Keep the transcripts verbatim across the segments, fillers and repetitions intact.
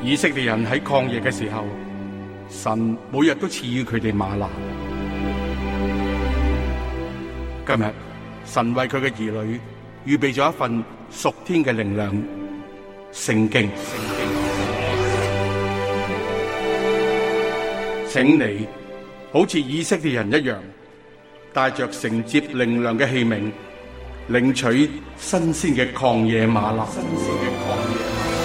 以色列人喺曠野嘅時候，神每日都賜予佢哋嗎哪。今日神為佢嘅兒女預備咗一份屬天嘅靈糧——聖經。請你好似以色列人一樣，帶着承接靈糧嘅器皿，領取新鮮嘅曠野嗎哪。新鮮嘅曠野。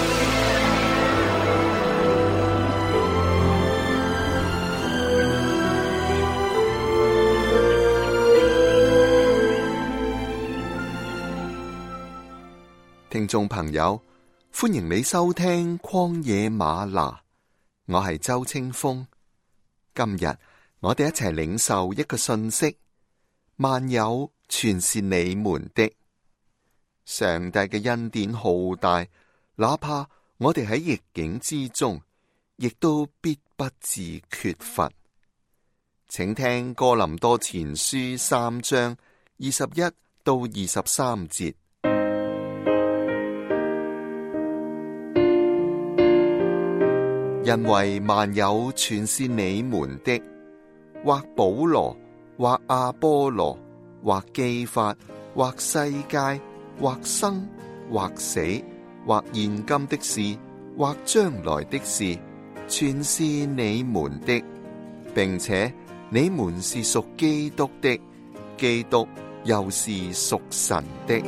聽眾朋友，歡迎你收聽曠野嗎哪，我係周清風。今日我哋一齊領受一個信息：萬有全是你們的。上帝嘅恩典浩大，哪怕我哋喺逆境之中，亦都必不致缺乏。請聽哥林多前書三章二十一到二十三節。因為萬有全是你們的，或保羅，或亞波羅，或基法，或世界，或生，或死，或現今的事，或將來的事，全是你們的，並且你們是屬基督的，基督又是屬神的。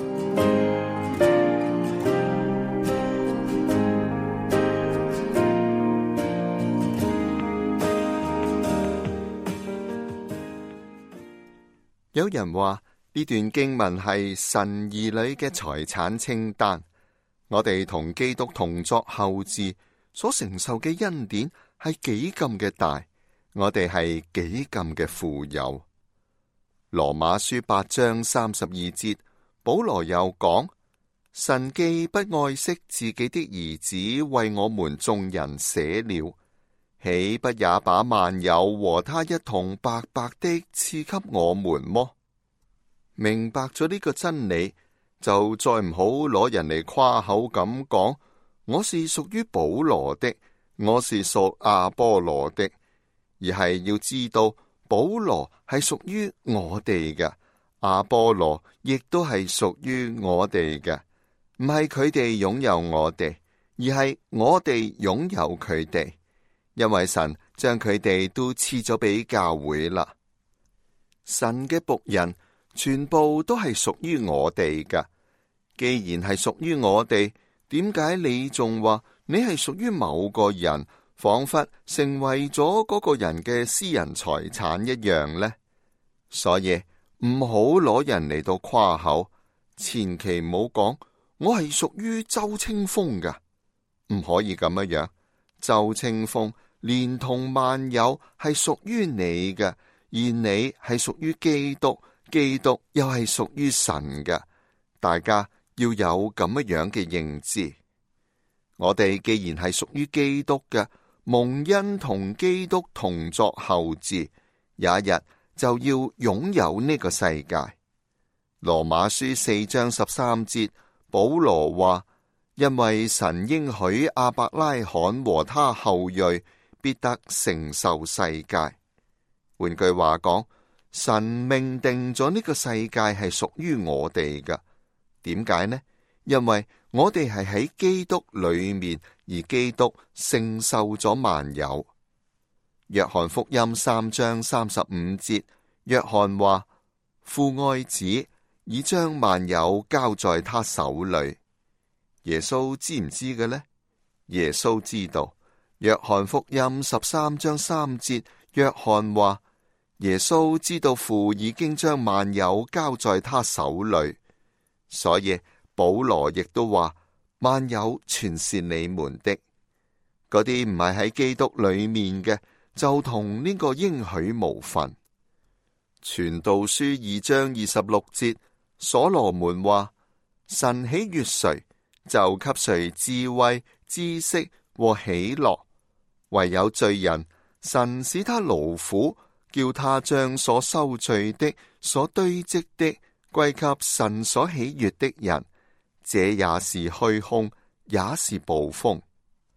有人話呢段經文係神兒女嘅財產清單，我哋同基督同作後嗣，所承受嘅恩典係幾咁嘅大，我哋係幾咁嘅富有。羅馬書八章三十二節，保羅又講：神既不愛惜自己的兒子，為我們眾人捨了，豈不也把萬有和他一同白白的賜給我們麼？明白咗呢個真理，就再唔好攞人嚟誇口咁講，我是屬於保羅的，我是屬亞波羅的，而係要知道保羅係屬於我哋嘅，亞波羅亦都係屬於我哋嘅，唔係佢哋擁有我哋，而係我哋擁有佢哋。因為神將佢哋都賜咗俾教會啦。神嘅僕人全部都係屬於我哋噶。既然係屬於我哋，點解你仲話你係屬於某個人，仿佛成為咗嗰個人嘅私人財產一樣呢？所以唔好攞人嚟到誇口，千祈唔好講我係屬於周清風噶，唔可以咁樣樣。周清風連同萬有係屬於你嘅，而你係屬於基督，基督又係屬於神嘅。大家要有咁樣嘅認知。我哋既然係屬於基督嘅，蒙恩同基督同作後嗣，有一日就要擁有呢個世界。羅馬書四章十三節，保羅話：因為神應許亞伯拉罕和他後裔必得承受世界。換句話講，神命定咗呢個世界係屬於我哋嘅。點解呢？因為我哋係喺基督裏面，而基督承受咗萬有。約翰福音三章三十五節，約翰話：父愛子，已將萬有交在他手裏。耶穌知唔知嘅呢？耶穌知道。約翰福音十三章三節，約翰話：耶穌知道父已經將萬有交在他手裏，所以保羅亦都話：萬有全是你們的。嗰啲唔係喺基督裏面嘅，就同呢個應許無分。傳道書二章二十六節，所羅門話：神喜悅誰，就給誰智慧、知識和喜樂。唯有罪人，神使他勞苦，叫他將所收罪的、所堆積的歸給神所喜悅的人，這也是虛空，也是捕風。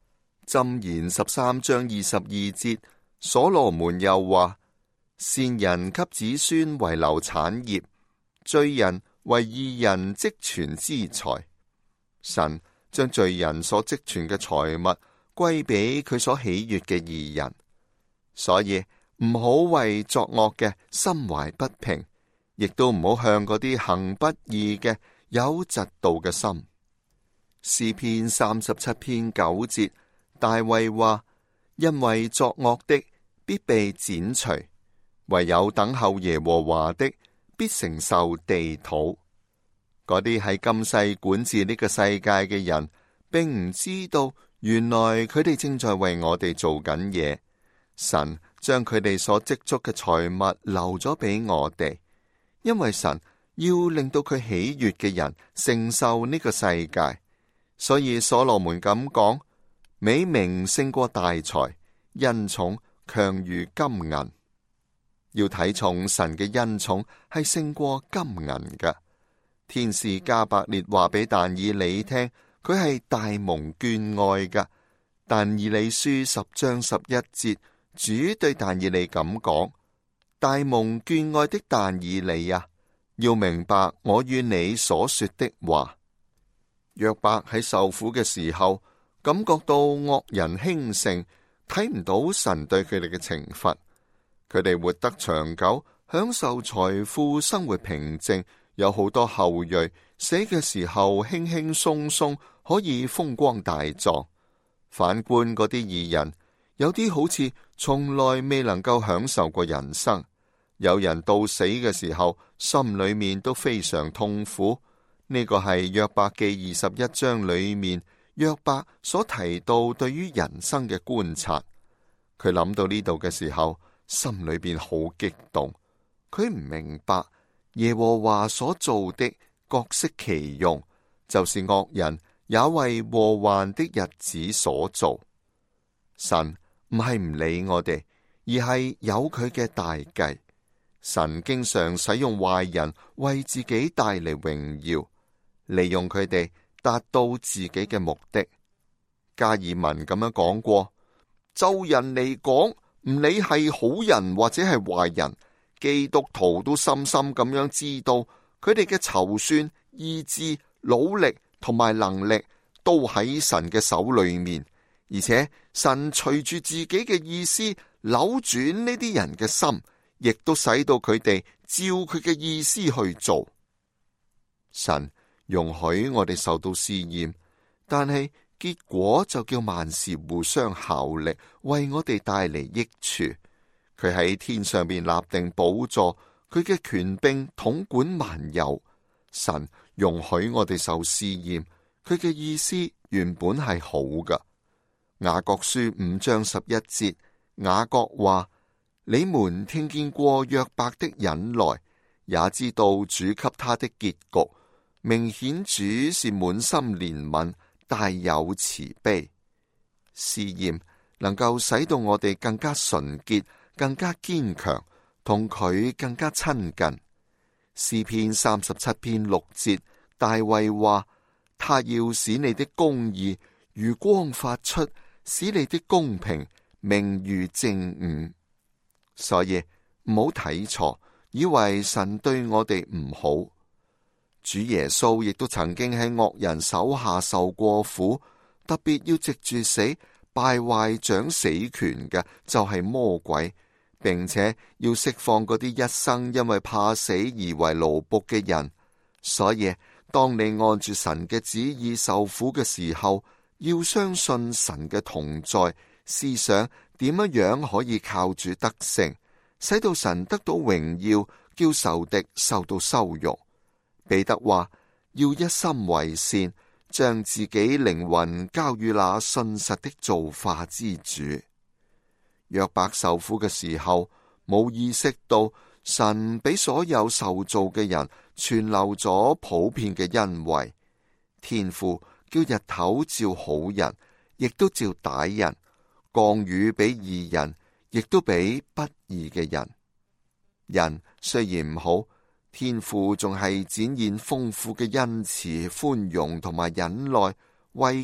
箴言十三章二十二節，所羅門又話：善人給子孫遺留產業，罪人為義人積存資財。神將罪人所積存嘅財物歸俾佢所喜悅嘅義人，所以唔好為作惡嘅心懷不平，亦都唔好向嗰啲行不義嘅有嫉妒嘅心。詩篇三十七篇九節，大衛話：因為作惡的必被剪除，唯有等候耶和華的必承受地土。嗰啲喺今世管治呢個世界嘅人，並唔知道原來佢哋正在為我哋做緊嘢。神將佢哋所積蓄嘅財物留咗俾我哋，因為神要令到佢喜悅嘅人承受呢個世界。所以所羅門咁講：美名勝過大財，恩寵強如金銀。要睇重神嘅恩寵係勝過金銀嘅。天使加百列話俾但以理聽，佢係大蒙眷愛嘅。但以理書十章十一節，主對但以理咁講：大蒙眷愛的但以理啊，要明白我與你所說的話。約伯喺受苦嘅時候，感覺到惡人興盛，睇唔到神對佢哋嘅懲罰。佢哋活得長久，享受財富，生活平靜，有好多後裔，死嘅時候輕輕鬆鬆，可以風光大葬。反觀嗰啲義人，有啲好似從來未能夠享受過人生，有人到死嘅時候，心裏面都非常痛苦。呢個係約伯記二十一章裏面約伯所提到對於人生嘅觀察。佢諗到呢度嘅時候，心裏邊好激動。佢唔明白耶和華所做的各適其用，就是惡人也為禍患的日子所做。神唔係唔理我哋，而係有佢嘅大計。神經常使用壞人為自己帶嚟榮耀，利用佢哋達到自己嘅目的。加爾文咁樣講過：就人嚟講，唔理係好人或者係壞人，基督徒都深深咁樣知道，佢哋嘅籌算、意志、努力同埋能力都喺神嘅手裏面，而且神隨住自己嘅意思扭轉呢啲人嘅心，亦都使到佢哋照佢嘅意思去做。神容許我哋受到試驗，但係結果就叫萬事互相效力，為我哋帶嚟益處。佢喺天上邊立定寶座，佢嘅權柄統管萬有。神容許我哋受試驗，佢嘅意思原本係好㗎。雅各書五章十一節，雅各話：你們聽見過約伯的忍耐，也知道主給他的結局。明顯主是滿心憐憫，大有慈悲。試驗能夠使到我哋更加純潔，更加堅強，同佢更加親近。詩篇三十七篇六節，大衛話：他要使你的公義如光發出，使你的公平明如正午。所以唔好睇錯，以為神對我哋唔好。主耶穌亦都曾經喺惡人手下受過苦，特別要藉住死敗壞掌死權嘅就係魔鬼，並且要釋放嗰啲一生因為怕死而為奴僕嘅人。所以當你按住神嘅旨意受苦嘅時候，要相信神嘅同在，思想點樣樣可以靠主得勝，使到神得到榮耀，叫仇敵受到羞辱。彼得話：要一心為善，將自己靈魂交予那信實的造化之主。約伯受苦嘅時候，冇意識到神俾所有受造嘅人存留咗普遍嘅恩惠。天父叫日頭照好人，亦都照歹人；降雨俾義人，亦都俾不義嘅人。人雖然唔好，天父仲係展現豐富嘅恩慈、寬容同埋忍耐，為嘅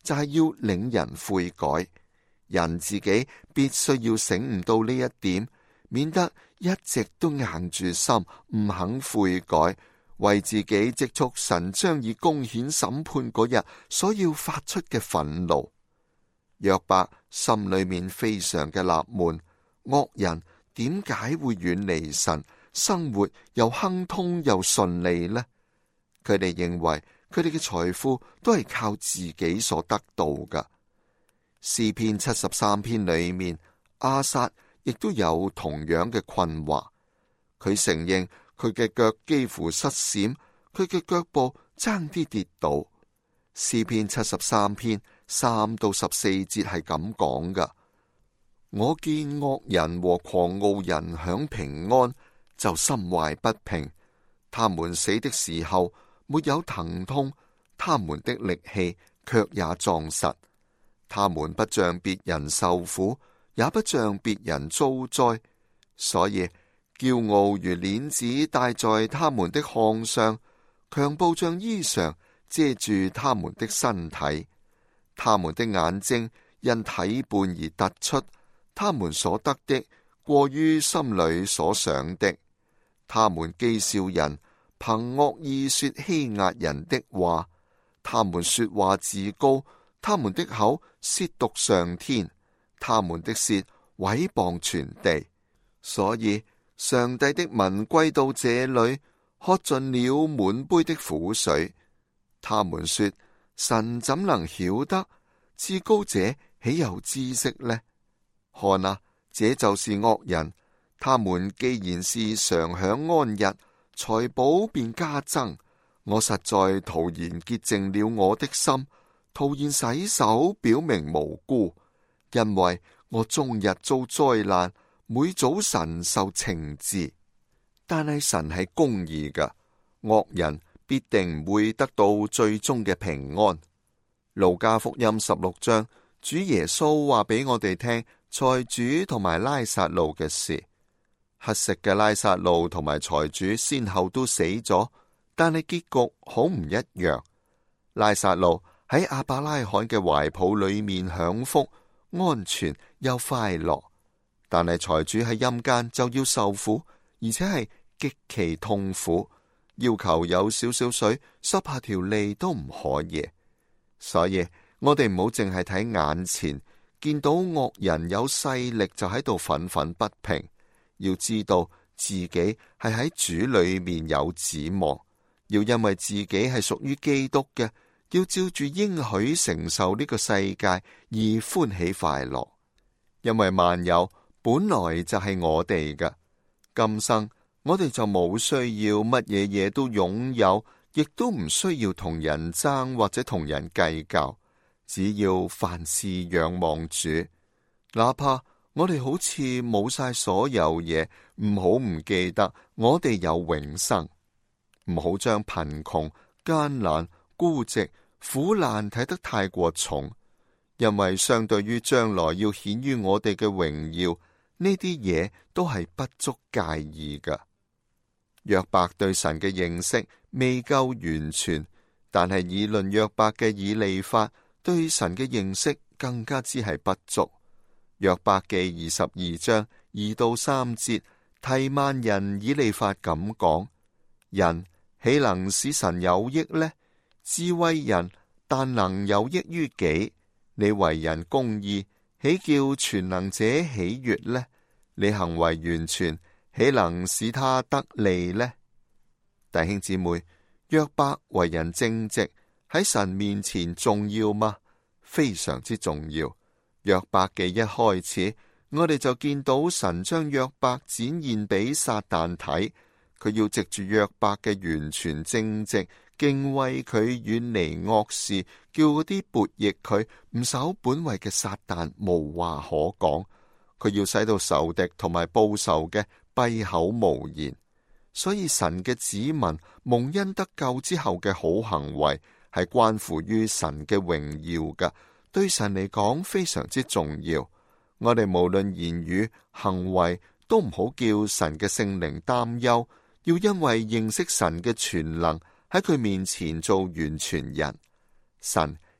就係要領人悔改。人自己必須要醒悟到呢一點，免得一直都硬住心唔肯悔改，為自己積蓄神將以公顯審判嗰日所要發出嘅憤怒。約伯心裏面非常嘅納悶，惡人點解會遠離神，生活又亨通又順利呢？佢哋認為佢哋嘅財富都係靠自己所得到噶。詩篇七十三篇裏面，亞薩亦都有同樣嘅困惑。佢承認佢嘅腳幾乎失閃，佢嘅腳步爭啲跌倒。詩篇七十三篇三到十四節係咁講噶：我見惡人和狂傲人享平安，就心懷不平。他們死的時候沒有疼痛，他們的力氣卻也壯實。他們不像別人受苦，也不像別人遭災，所以驕傲如鏈子戴在他們的項上，強暴像衣裳遮住他們的身體。他們的眼睛因體胖而突出，他們所得的過於心裏所想的。他們譏笑人，憑惡意說欺壓人的話。他們說話自高，他們的口褻瀆上天，他們的舌毀謗全地。所以上帝的民歸到這裏，喝盡了滿杯的苦水。他們說：神怎能曉得？至高者豈有知識呢？看啊，這就是惡人。他們既然是常享安逸，財寶便加增。我實在徒然潔淨了我的心，徒然洗手表明無辜，因為我終日遭災難，每早晨受懲治。但係神係公義嘅，惡人必定唔會得到最終嘅平安。路加福音十六章，主耶穌話俾我哋聽財主同埋拉撒路嘅事。乞食嘅拉撒路同埋財主先後都死咗，但係結局好唔一樣。拉撒路喺亞伯拉罕嘅懷抱裏面享福、安全又快樂，但係財主喺陰間就要受苦，而且係極其痛苦，要求有少少水濕下條脷都唔可以。所以我哋唔好淨係睇眼前，見到惡人有勢力就喺度憤憤不平，要知道自己係喺主裏面有指望，要因為自己係屬於基督嘅，要照住應許承受呢個世界而歡喜快樂。因為萬有本來就係我哋嘅，今生我哋就冇需要乜嘢嘢都擁有，亦都唔需要同人爭或者同人計較，只要凡事仰望主。哪怕我哋好似冇晒所有嘢，唔好唔記得我哋有永生，唔好將貧窮、艱難、孤寂、苦難睇得太過重，因為相對於將來要顯於我哋嘅榮耀，呢啲嘢都係不足介意㗎。約伯對神嘅認識未夠完全，但係議論約伯嘅以利法對神嘅認識更加之係不足。約伯記二十二章二到三節，提曼人以利法咁講：人豈能使神有益呢？智慧人但能有益於己。你為人公義，豈叫全能者喜悅呢？你行為完全，豈能使他得利呢？弟兄姊妹，約伯為人正直，喺神面前重要嗎？非常之重要。約伯記一開始，我哋就見到神將約伯展現俾撒旦睇，佢要藉住約伯嘅完全正直，敬畏佢，遠離惡事，叫嗰啲悖逆佢唔守本位嘅撒旦無話可講。佢要使到仇敵同埋報仇嘅閉口無言。所以神嘅子民蒙恩得救之後嘅好行為，係關乎於神嘅榮耀噶，對神嚟講非常之重要。我哋無論言語行為都唔好叫神嘅聖靈擔憂，要因為認識神嘅全能，喺佢面前做完全人。神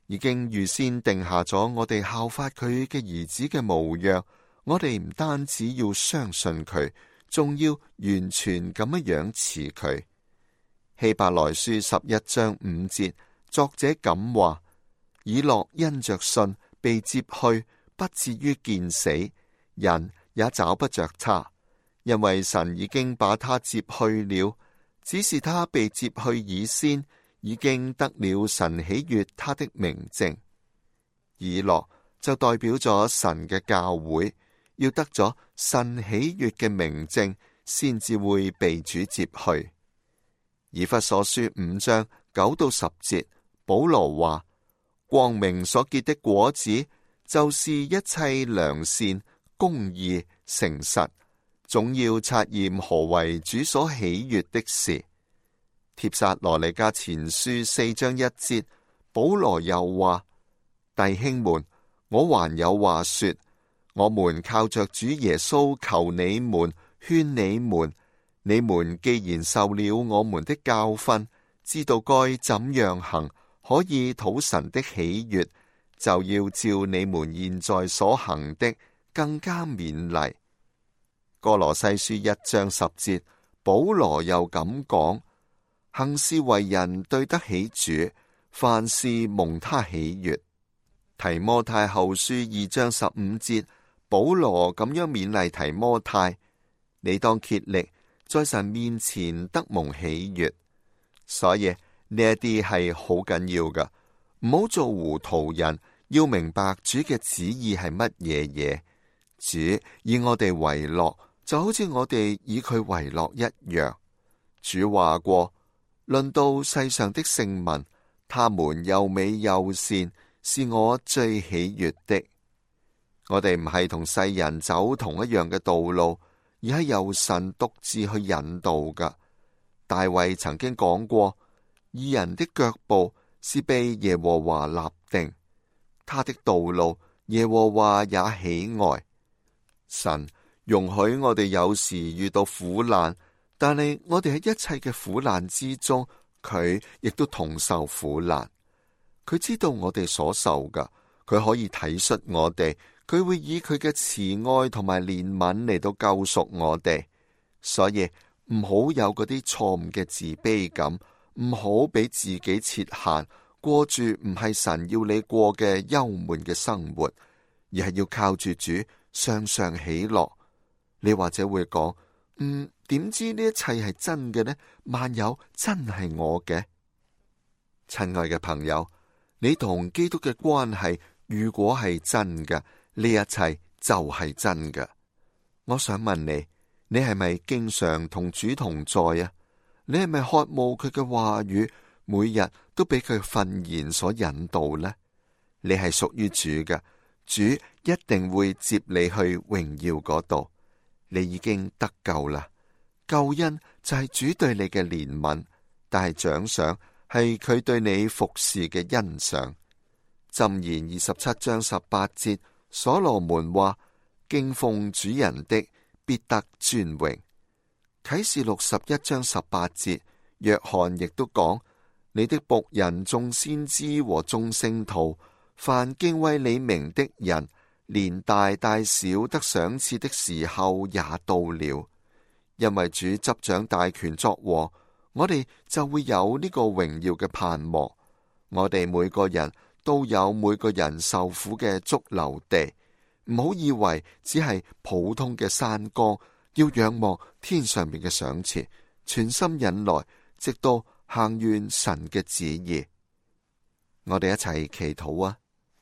已經預先定下咗我哋效法佢嘅兒子嘅模樣。我哋唔單止要相信佢，仲要完全咁樣樣似佢。希伯來書十一章五節，作者咁話：以諾因着信被接去，不至於見死，人也找不着他，因為神已經把他接去了。只是他被接去以先，已經得了神喜悅他的明證。以諾就代表咗神嘅教會，要得咗神喜悅嘅明證，先至會被主接去。以弗所書五章九到十節，保羅話：光明所結的果子，就是一切良善、公義、誠實，總要察驗何為主所喜悅的事。帖撒羅尼迦前書四章一節，保羅又話：弟兄們，我還有話說，我們靠着主耶穌求你們，勸你們，你們既然受了我們的教訓，知道該怎樣行，可以討神的喜悅，就要照你們現在所行的更加勉勵。哥羅西書一章十節，保羅又咁講：行事為人對得起主，凡事蒙他喜悅。提摩太後書二章十五節，保羅咁樣勉勵提摩太：你當竭力在神面前得蒙喜悅。所以呢一啲係好緊要噶，唔好做糊塗人，要明白主嘅旨意係乜嘢嘢。主以我哋為樂，就好似我哋以佢為樂一樣。主話過：論到世上的聖民，他們又美又善，是我最喜悅的。我哋唔係同世人走同一樣嘅道路，而係由神獨自去引導噶。大衛曾經講過：義人的腳步是被耶和華立定，他的道路耶和華也喜愛。神容許我哋有時遇到苦難，但係我哋喺一切嘅苦難之中，佢亦都同受苦難。佢知道我哋所受噶，佢可以體恤我哋，佢會以佢嘅慈愛同埋憐憫嚟到救贖我哋。所以唔好有嗰啲錯誤嘅自卑感，唔好俾自己設限，過住唔係神要你過嘅憂悶嘅生活，而係要靠住主常常喜樂。你或者會講：嗯，點知呢一切係真嘅呢？萬有真係我嘅。親愛嘅朋友，你同基督嘅關係如果係真嘅，呢一切就係真嘅。我想問你，你係咪經常同主同在啊？你係咪渴慕佢嘅話語，每日都俾佢訓言所引導呢？你係屬於主嘅，主一定會接你去榮耀嗰度。你已經得救啦，救恩就係主對你嘅憐憫，但係獎賞係佢對你服侍嘅欣賞。箴言二十七章十八節，所羅門話：敬奉主人的必得尊榮。啟示錄十一章十八節，約翰亦都講：你的僕人眾先知和眾聖徒，凡敬畏你名的人，連大大小得賞賜的時候也到了。因為主執掌大權作王，我哋就會有呢個榮耀嘅盼望。我哋每個人都有每個人受苦嘅髑髏地，唔好以為只係普通嘅山崗，要仰望天上面嘅賞賜，全心忍耐，直到行完神嘅旨意。我哋一齊祈禱啊！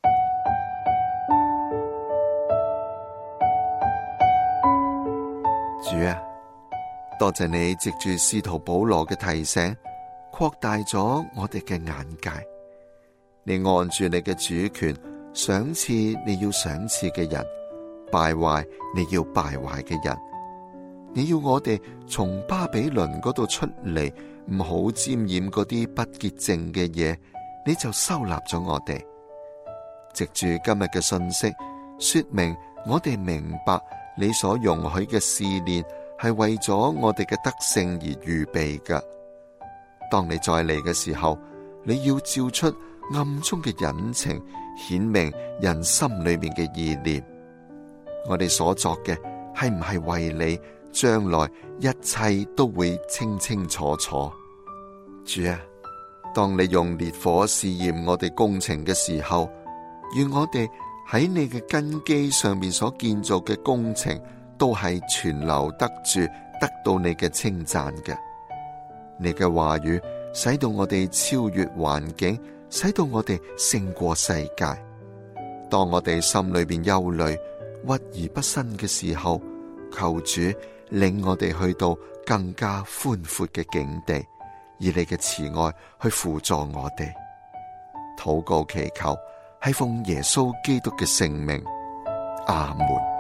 主啊，多謝你藉住使徒保羅嘅提醒，擴大咗我哋嘅眼界。你按住你嘅主權，賞賜你要賞賜嘅人，敗壞你要敗壞嘅人。你要我哋從巴比倫嗰度出嚟，唔好沾染嗰啲不潔淨嘅嘢，你就收納咗我哋。藉住今日嘅信息，說明我哋明白你所容許嘅試煉係為咗我哋嘅得勝而預備㗎。當你再嚟嘅時候，你要照出暗中嘅隱情，顯明人心裏面嘅意念。我哋所作嘅係唔係為你將來一切都會清清楚楚？主啊，當你用烈火試驗我哋工程嘅時候，願我哋喺你嘅根基上面所建造嘅工程都係存留得住，得到你嘅稱讚嘅。你嘅話語使到我哋超越環境，使到我哋勝過世界。當我哋心裏邊憂慮、屈而不伸嘅時候，求主領我哋去到更加寬闊嘅境地，以你嘅慈愛去輔助我哋。禱告祈求係奉耶穌基督嘅聖名，阿門。